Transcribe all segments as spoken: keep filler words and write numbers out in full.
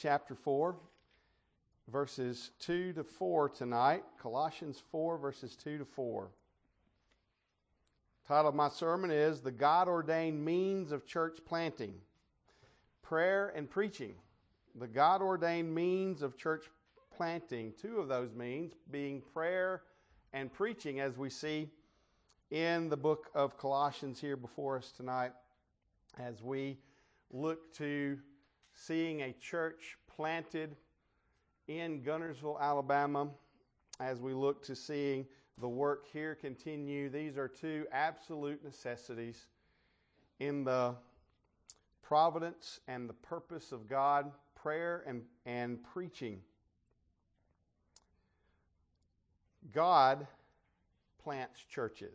chapter four, verses two to four tonight. Colossians four, verses two to four. The title of my sermon is The God-Ordained Means of Church Planting, Prayer and Preaching. The God-Ordained Means of Church Planting. Two of those means being prayer and preaching, as we see in the book of Colossians here before us tonight, as we look to seeing a church planted in Gunnersville, Alabama, as we look to seeing the work here continue. These are two absolute necessities in the providence and the purpose of God, prayer and, and preaching. God plants churches.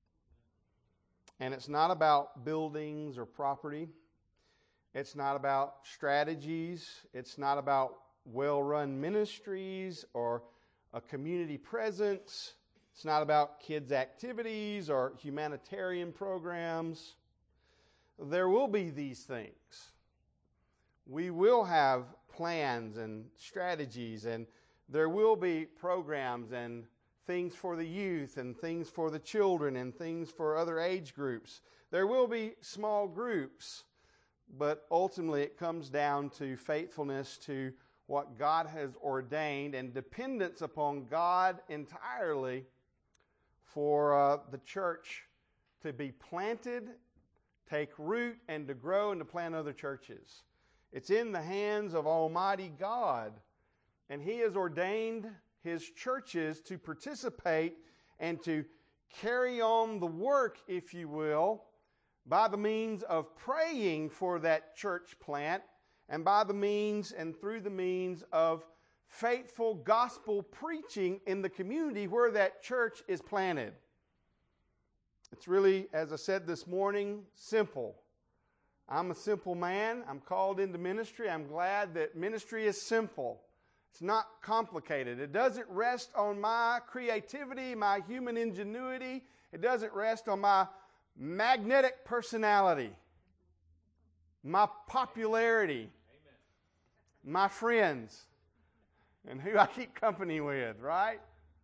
And it's not about buildings or property. It's not about strategies. It's not about well-run ministries or a community presence. It's not about kids' activities or humanitarian programs. There will be these things. We will have plans and strategies, and there will be programs and things for the youth and things for the children and things for other age groups. There will be small groups, but ultimately it comes down to faithfulness to what God has ordained and dependence upon God entirely for uh, the church to be planted, take root, and to grow and to plant other churches. It's in the hands of Almighty God, and He has ordained His churches to participate and to carry on the work, if you will, by the means of praying for that church plant and by the means and through the means of faithful gospel preaching in the community where that church is planted. It's really, as I said this morning, simple. I'm a simple man. I'm called into ministry. I'm glad that ministry is simple. It's not complicated. It doesn't rest on my creativity, my human ingenuity. It doesn't rest on my magnetic personality, my popularity, Amen. My friends, and who I keep company with, right?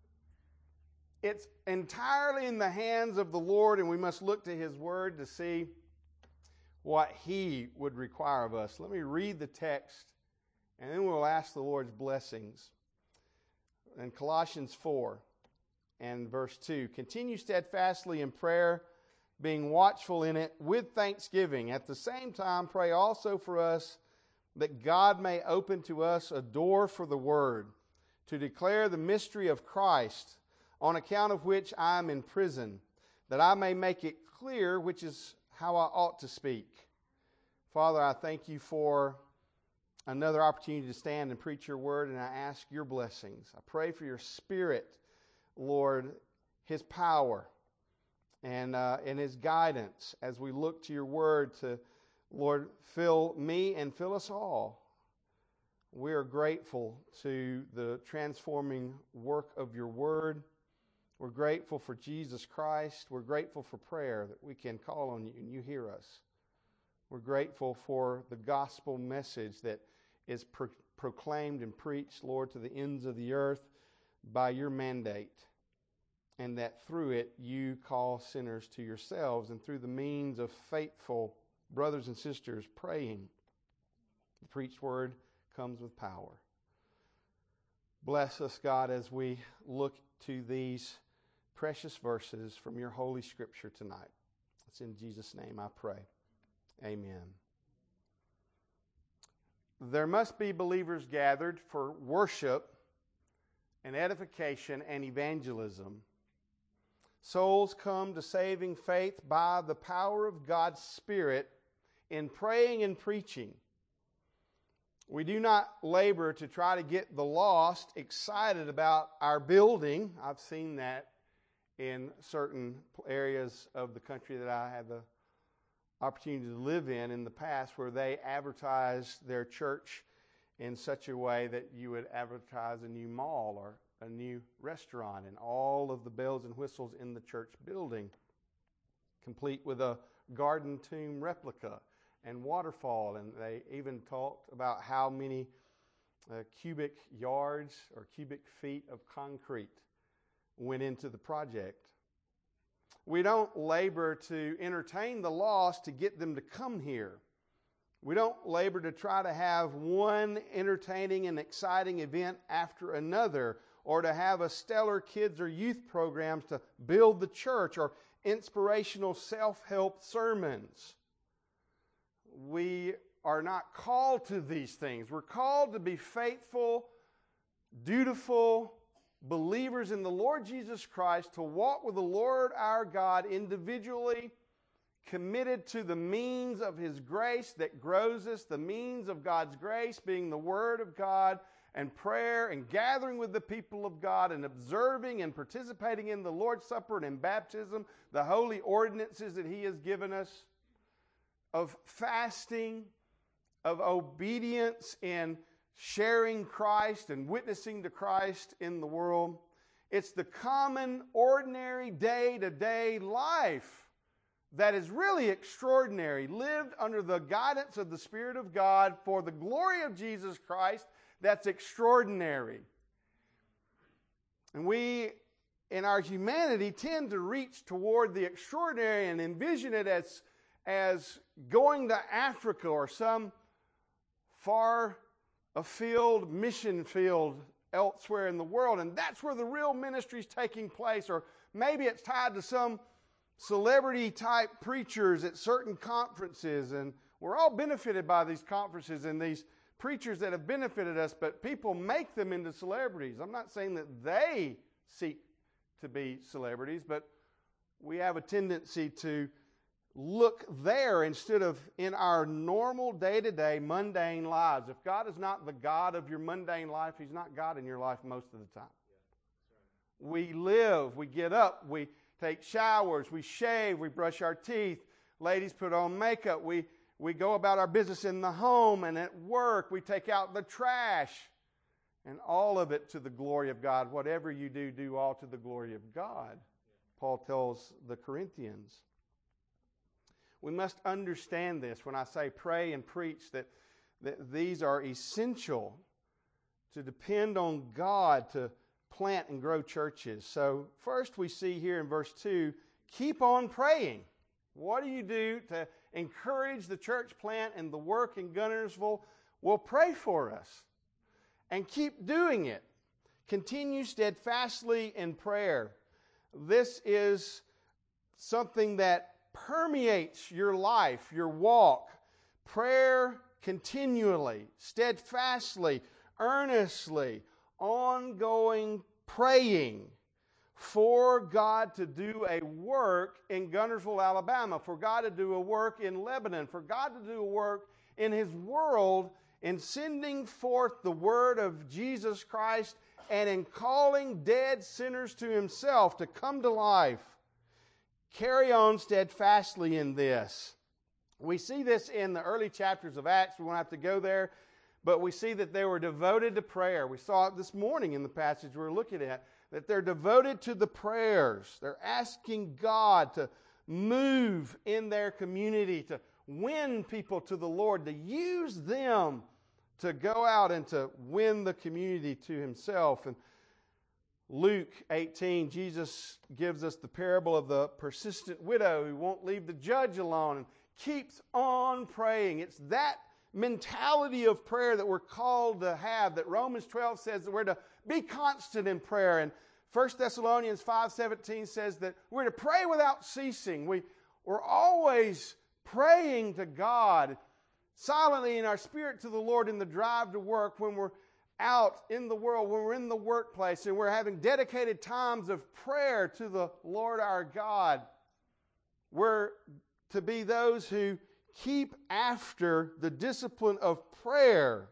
It's entirely in the hands of the Lord, and we must look to His Word to see what He would require of us. Let me read the text, and then we'll ask the Lord's blessings. In Colossians four and verse two, continue steadfastly in prayer, being watchful in it with thanksgiving. At the same time, pray also for us that God may open to us a door for the word, to declare the mystery of Christ, on account of which I am in prison, that I may make it clear which is how I ought to speak. Father, I thank You for another opportunity to stand and preach Your word, and I ask Your blessings. I pray for Your Spirit, Lord, His power, and uh, and His guidance as we look to Your word to, Lord, fill me and fill us all. We are grateful to the transforming work of Your word. We're grateful for Jesus Christ. We're grateful for prayer, that we can call on You and You hear us. We're grateful for the gospel message that is pro- proclaimed and preached, Lord, to the ends of the earth by Your mandate, and that through it You call sinners to Yourselves, and through the means of faithful brothers and sisters praying, the preached word comes with power. Bless us, God, as we look to these precious verses from Your Holy Scripture tonight. It's in Jesus' name I pray. Amen. There must be believers gathered for worship and edification and evangelism. Souls come to saving faith by the power of God's Spirit in praying and preaching. We do not labor to try to get the lost excited about our building. I've seen that in certain areas of the country that I had the opportunity to live in in the past, where they advertised their church in such a way that you would advertise a new mall or a new restaurant and all of the bells and whistles in the church building, complete with a garden tomb replica and waterfall. And they even talked about how many uh, cubic yards or cubic feet of concrete went into the project. We don't labor to entertain the lost to get them to come here. We don't labor to try to have one entertaining and exciting event after another, or to have a stellar kids or youth programs to build the church, or inspirational self-help sermons. We are not called to these things. We're called to be faithful, dutiful believers in the Lord Jesus Christ, to walk with the Lord our God individually, committed to the means of His grace that grows us, the means of God's grace being the Word of God and prayer and gathering with the people of God and observing and participating in the Lord's Supper and in baptism, the holy ordinances that He has given us, of fasting, of obedience in sharing Christ and witnessing to Christ in the world. It's the common, ordinary, day-to-day life that is really extraordinary, lived under the guidance of the Spirit of God for the glory of Jesus Christ. That's extraordinary. And we, in our humanity, tend to reach toward the extraordinary and envision it as, as going to Africa or some far afield mission field elsewhere in the world, and that's where the real ministry is taking place. Or maybe it's tied to some celebrity type preachers at certain conferences, and we're all benefited by these conferences and these preachers that have benefited us, but people make them into celebrities. I'm not saying that they seek to be celebrities, but we have a tendency to look there instead of in our normal day-to-day mundane lives. If God is not the God of your mundane life, He's not God in your life most of the time. Yeah, right. We live, we get up, we take showers, we shave, we brush our teeth, ladies put on makeup, we, we go about our business in the home and at work, we take out the trash, and all of it to the glory of God. Whatever you do, do all to the glory of God, yeah. Paul tells the Corinthians. We must understand this when I say pray and preach, that, that these are essential to depend on God to plant and grow churches. So first we see here in verse two, keep on praying. What do you do to encourage the church plant and the work in Guntersville? Well, pray for us and keep doing it. Continue steadfastly in prayer. This is something that permeates your life, your walk. Prayer continually, steadfastly, earnestly, ongoing praying for God to do a work in Guntersville, Alabama, for God to do a work in Lebanon, for God to do a work in His world, in sending forth the word of Jesus Christ and in calling dead sinners to Himself to come to life. Carry on steadfastly in this. We see this in the early chapters of Acts. We won't have to go there, but we see that they were devoted to prayer. We saw it this morning in the passage we were looking at, that they're devoted to the prayers. They're asking God to move in their community, to win people to the Lord, to use them to go out and to win the community to Himself. And Luke eighteen, Jesus gives us the parable of the persistent widow who won't leave the judge alone and keeps on praying. It's that mentality of prayer that we're called to have, that Romans twelve says that we're to be constant in prayer. And First Thessalonians five seventeen says that we're to pray without ceasing. We, we're always praying to God silently in our spirit to the Lord in the drive to work, when we're out in the world, when we're in the workplace, and we're having dedicated times of prayer to the Lord our God. We're to be those who keep after the discipline of prayer.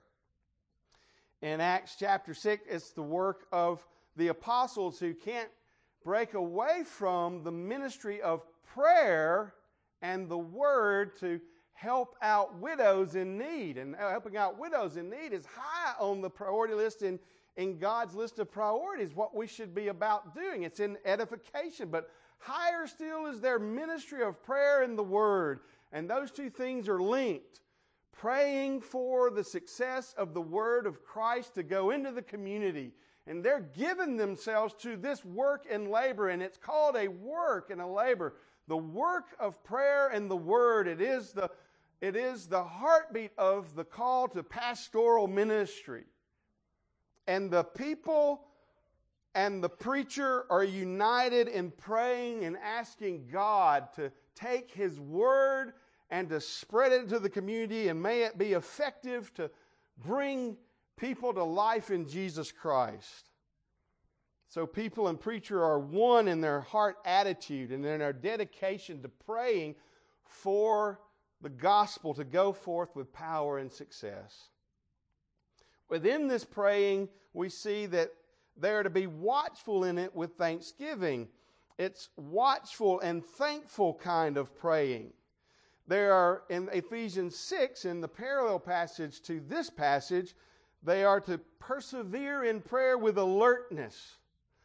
In Acts chapter six, it's the work of the apostles who can't break away from the ministry of prayer and the word to help out widows in need. And helping out widows in need is high on the priority list in, in God's list of priorities, what we should be about doing. It's in edification, but higher still is their ministry of prayer and the word. And those two things are linked. praying for the success of the word of Christ to go into the community. And they're giving themselves to this work and labor, and it's called a work and a labor. The work of prayer and the word, it is the, it is the heartbeat of the call to pastoral ministry. And the people and the preacher are united in praying and asking God to take His word and to spread it into the community, and may it be effective to bring people to life in Jesus Christ. So people and preacher are one in their heart attitude and in their dedication to praying for the gospel to go forth with power and success. Within this praying, we see that they are to be watchful in it with thanksgiving. It's watchful and thankful kind of praying. There are, in Ephesians six, in the parallel passage to this passage, they are to persevere in prayer with alertness.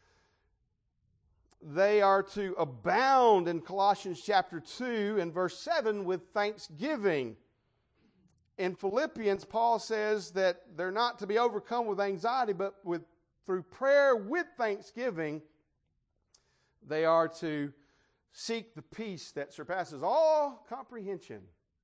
They are to abound in Colossians chapter two and verse seven with thanksgiving. In Philippians, Paul says that they're not to be overcome with anxiety, but with through prayer with thanksgiving, they are to seek the peace that surpasses all comprehension.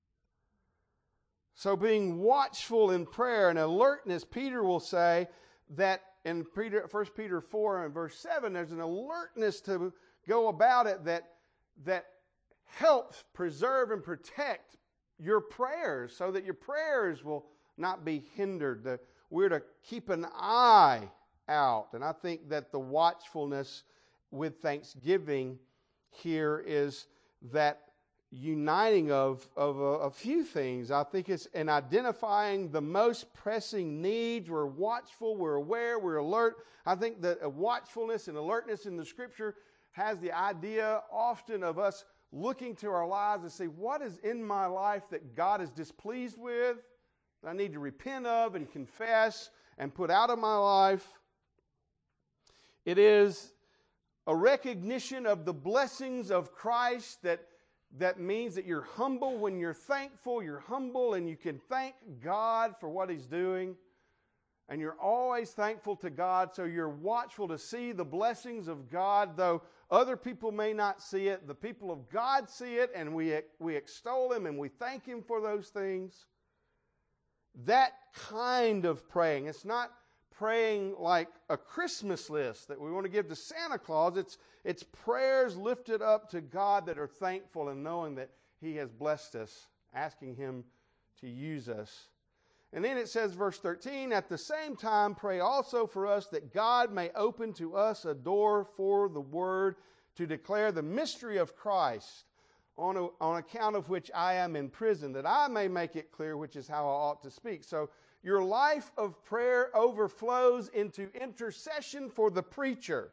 So being watchful in prayer and alertness, Peter will say that in Peter, First Peter four and verse seven, there's an alertness to go about it that, that helps preserve and protect your prayers so that your prayers will not be hindered. The, we're to keep an eye out. And I think that the watchfulness with thanksgiving here is that uniting of, of a, a few things. I think it's in identifying the most pressing needs. We're watchful, we're aware, we're alert. I think that a watchfulness and alertness in the Scripture has the idea often of us looking to our lives and say, what is in my life that God is displeased with, that I need to repent of and confess and put out of my life? It is a recognition of the blessings of Christ that, that means that you're humble when you're thankful. You're humble and you can thank God for what He's doing. And you're always thankful to God, so you're watchful to see the blessings of God, though other people may not see it. The people of God see it, and we, we extol Him and we thank Him for those things. That kind of praying, it's not praying like a Christmas list that we want to give to Santa Claus. It's, it's prayers lifted up to God that are thankful and knowing that He has blessed us, asking Him to use us. And then it says, verse thirteen, at the same time, pray also for us that God may open to us a door for the word to declare the mystery of Christ, on, a, on account of which I am in prison, that I may make it clear which is how I ought to speak. So your life of prayer overflows into intercession for the preacher.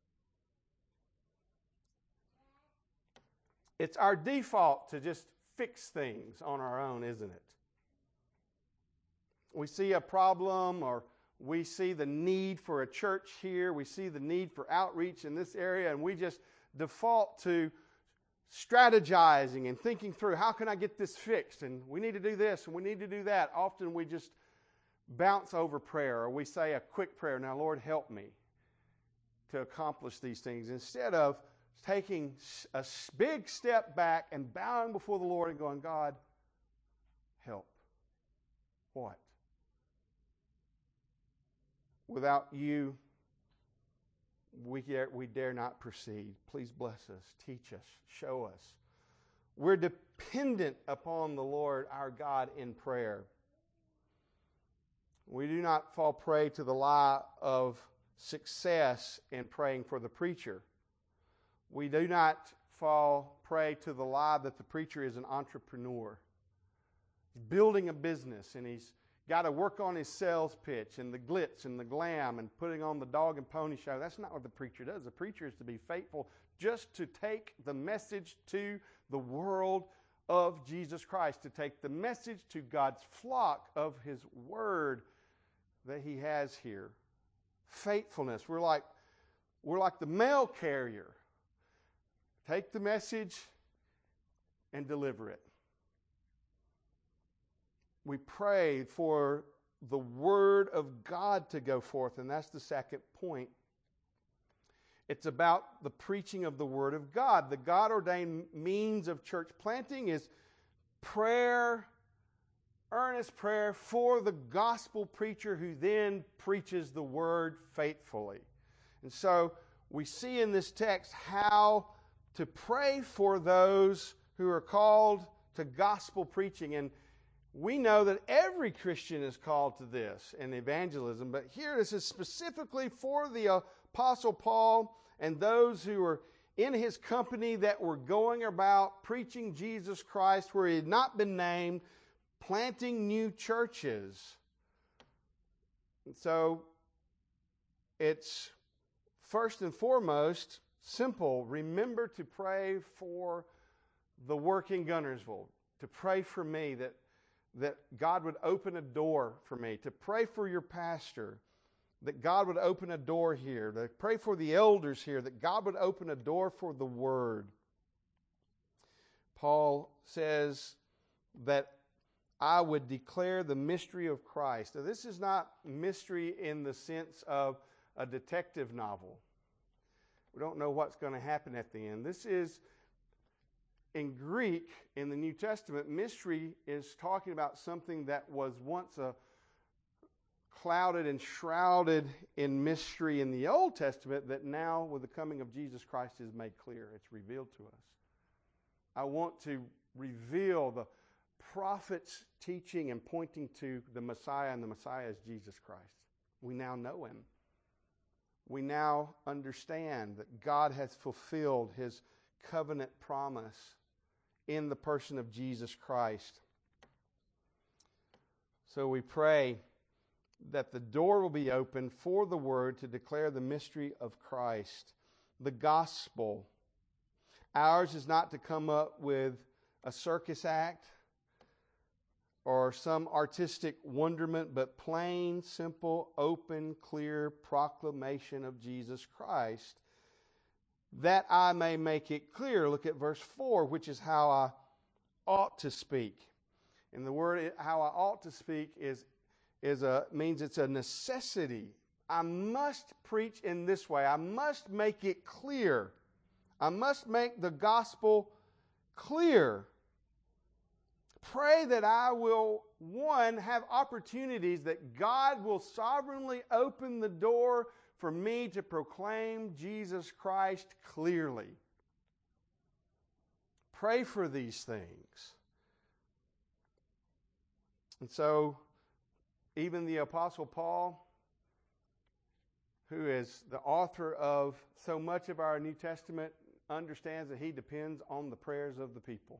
It's our default to just fix things on our own, isn't it? We see a problem, or we see the need for a church here, we see the need for outreach in this area, and we just default to strategizing and thinking through, how can I get this fixed? And we need to do this, and we need to do that. Often we just bounce over prayer, or we say a quick prayer, now Lord help me to accomplish these things, instead of taking a big step back and bowing before the Lord and going, God, help. What? Without you, we dare, we dare not proceed. Please bless us, teach us, show us. We're dependent upon the Lord our God in prayer. We do not fall prey to the lie of success in praying for the preacher. We do not fall prey to the lie that the preacher is an entrepreneur. He's building a business and he's got to work on his sales pitch and the glitz and the glam and putting on the dog and pony show. That's not what the preacher does. The preacher is to be faithful just to take the message to the world of Jesus Christ, to take the message to God's flock of His Word that He has here. Faithfulness. We're like, we're like the mail carrier. Take the message and deliver it. we pray for the Word of God to go forth, and that's the second point. It's about the preaching of the Word of God. The God-ordained means of church planting is prayer, earnest prayer for the gospel preacher who then preaches the Word faithfully. And so we see in this text how to pray for those who are called to gospel preaching. And we know that every Christian is called to this in evangelism, but here this is specifically for the Apostle Paul and those who were in his company that were going about preaching Jesus Christ where he had not been named, planting new churches. And so it's first and foremost simple. Remember to pray for the work in Guntersville, to pray for me that, that God would open a door for me, to pray for your pastor, that God would open a door here, to pray for the elders here, that God would open a door for the Word. Paul says that I would declare the mystery of Christ. Now, this is not mystery in the sense of a detective novel. We don't know what's going to happen at the end. This is, in Greek, in the New Testament, mystery is talking about something that was once a clouded and shrouded in mystery in the Old Testament that now, with the coming of Jesus Christ, is made clear. It's revealed to us. I want to reveal the prophet's teaching and pointing to the Messiah, and the Messiah is Jesus Christ. We now know Him. We now understand that God has fulfilled His covenant promise in the person of Jesus Christ. So we pray that the door will be open for the Word to declare the mystery of Christ, the gospel. Ours is not to come up with a circus act or some artistic wonderment, but plain, simple, open, clear proclamation of Jesus Christ, that I may make it clear. Look at verse four, which is how I ought to speak. And the word how I ought to speak is is a means it's a necessity. I must preach in this way. I must make it clear. I must make the gospel clear. Pray that I will, one, have opportunities that God will sovereignly open the door for me to proclaim Jesus Christ clearly. Pray for these things. And so, even the Apostle Paul, who is the author of so much of our New Testament, understands that he depends on the prayers of the people.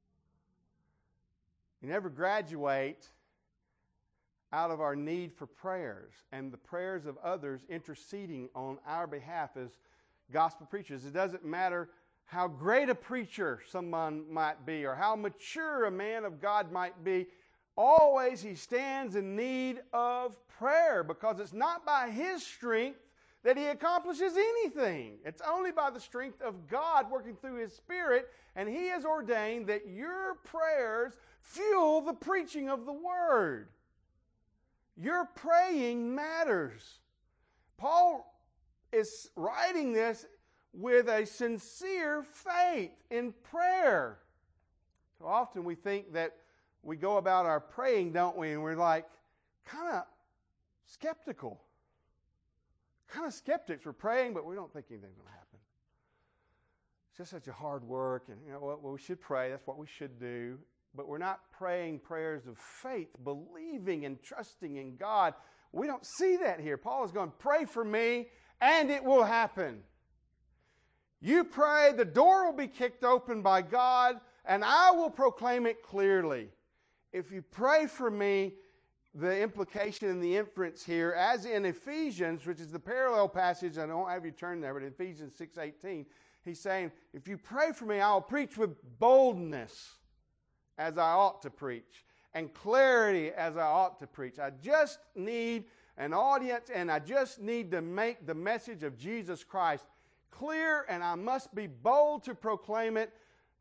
You never graduate out of our need for prayers and the prayers of others interceding on our behalf as gospel preachers. It doesn't matter how great a preacher someone might be or how mature a man of God might be. Always he stands in need of prayer because it's not by his strength that he accomplishes anything. It's only by the strength of God working through His Spirit, and He has ordained that your prayers fuel the preaching of the Word. Your praying matters. Paul is writing this with a sincere faith in prayer. So often we think that we go about our praying, don't we? And we're like kind of skeptical. Kind of skeptics. We're praying, but we don't think anything's going to happen. It's just such a hard work. And you know what? Well, we should pray. That's what we should do. But we're not praying prayers of faith, believing and trusting in God. We don't see that here. Paul is going, pray for me, and it will happen. You pray, the door will be kicked open by God, and I will proclaim it clearly. If you pray for me, the implication and the inference here, as in Ephesians, which is the parallel passage, I don't have you turn there, but in Ephesians six eighteen, he's saying, if you pray for me, I'll preach with boldness as I ought to preach, and clarity as I ought to preach. I just need an audience, and I just need to make the message of Jesus Christ clear, and I must be bold to proclaim it,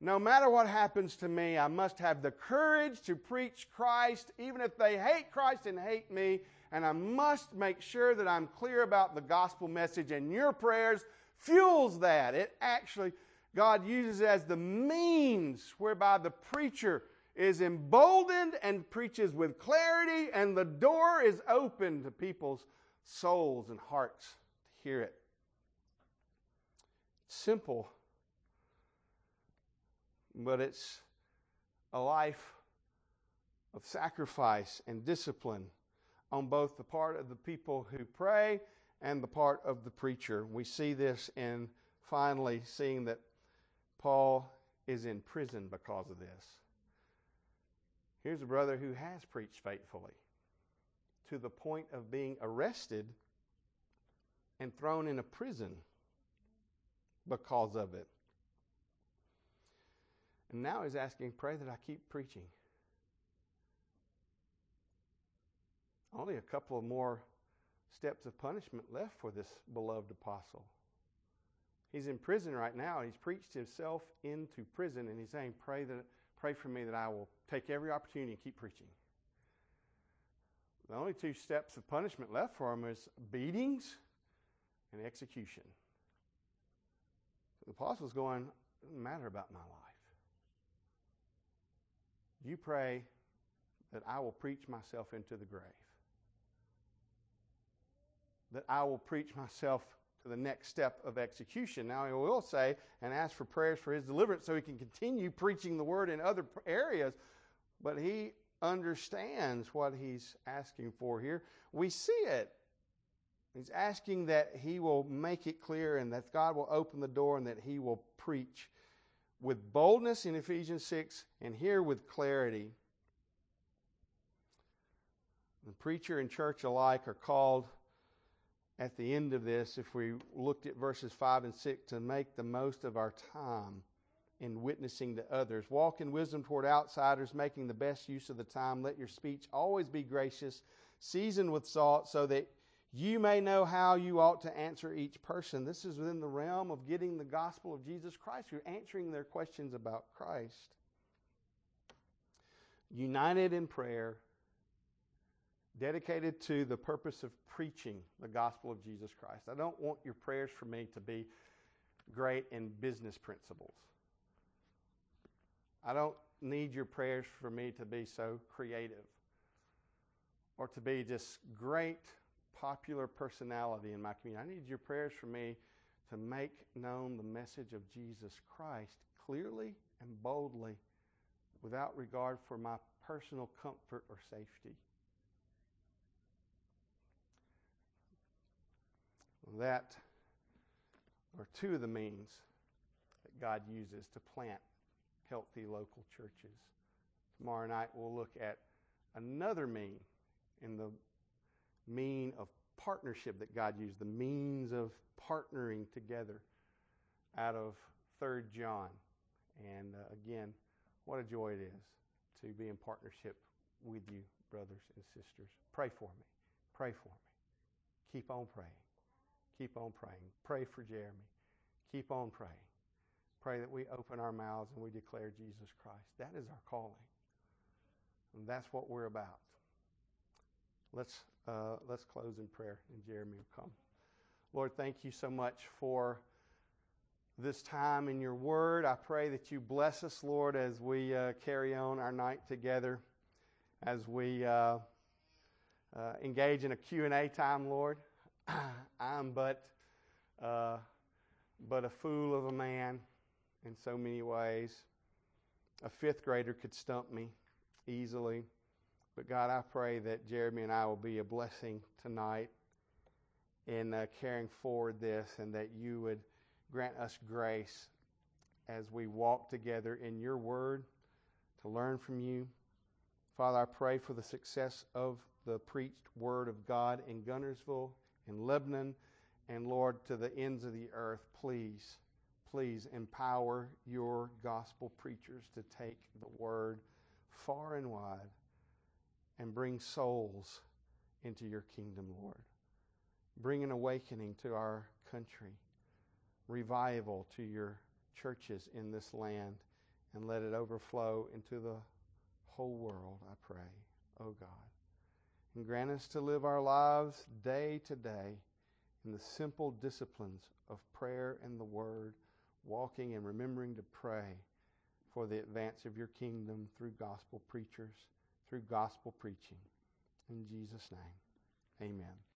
No matter what happens to me, I must have the courage to preach Christ, even if they hate Christ and hate me. And I must make sure that I'm clear about the gospel message. And your prayers fuels that. It actually, God uses it as the means whereby the preacher is emboldened and preaches with clarity, and the door is open to people's souls and hearts to hear it. It's simple, but it's a life of sacrifice and discipline on both the part of the people who pray and the part of the preacher. We see this in finally seeing that Paul is in prison because of this. Here's a brother who has preached faithfully to the point of being arrested and thrown in a prison because of it. And now he's asking, pray that I keep preaching. Only a couple of more steps of punishment left for this beloved apostle. He's in prison right now. He's preached himself into prison, and he's saying, pray that, pray for me that I will take every opportunity and keep preaching. The only two steps of punishment left for him is beatings and execution. The apostle's going, it doesn't matter about my life. You pray that I will preach myself into the grave. That I will preach myself to the next step of execution. Now he will say and ask for prayers for his deliverance so he can continue preaching the word in other areas. But he understands what he's asking for here. We see it. He's asking that he will make it clear and that God will open the door and that he will preach with boldness in Ephesians six and here with clarity. The preacher and church alike are called at the end of this, if we looked at verses five and six, to make the most of our time in witnessing to others. Walk in wisdom toward outsiders, making the best use of the time. Let your speech always be gracious, seasoned with salt, so that you may know how you ought to answer each person. This is within the realm of getting the gospel of Jesus Christ. You're answering their questions about Christ. United in prayer, dedicated to the purpose of preaching the gospel of Jesus Christ. I don't want your prayers for me to be great in business principles. I don't need your prayers for me to be so creative or to be just great popular personality in my community. I need your prayers for me to make known the message of Jesus Christ clearly and boldly without regard for my personal comfort or safety. That are two of the means that God uses to plant healthy local churches. Tomorrow night we'll look at another mean in the mean of partnership that God used, the means of partnering together out of Third John. And uh, again, what a joy it is to be in partnership with you, brothers and sisters. Pray for me. Pray for me. Keep on praying. Keep on praying. Pray for Jeremy. Keep on praying. Pray that we open our mouths and we declare Jesus Christ. That is our calling. And that's what we're about. Let's uh, let's close in prayer, and Jeremy will come. Lord, thank you so much for this time in your word. I pray that you bless us, Lord, as we uh, carry on our night together, as we uh, uh, engage in a Q and A time, Lord. I'm but uh, but a fool of a man in so many ways. A fifth grader could stump me easily. But God, I pray that Jeremy and I will be a blessing tonight in uh, carrying forward this, and that you would grant us grace as we walk together in your word to learn from you. Father, I pray for the success of the preached word of God in Gunnersville, in Lebanon, and Lord, to the ends of the earth. Please, please empower your gospel preachers to take the word far and wide and bring souls into your kingdom, Lord. Bring an awakening to our country, revival to your churches in this land, and let it overflow into the whole world, I pray, oh God. And grant us to live our lives day to day in the simple disciplines of prayer and the Word, walking and remembering to pray for the advance of your kingdom through gospel preachers, through gospel preaching. In Jesus' name, amen.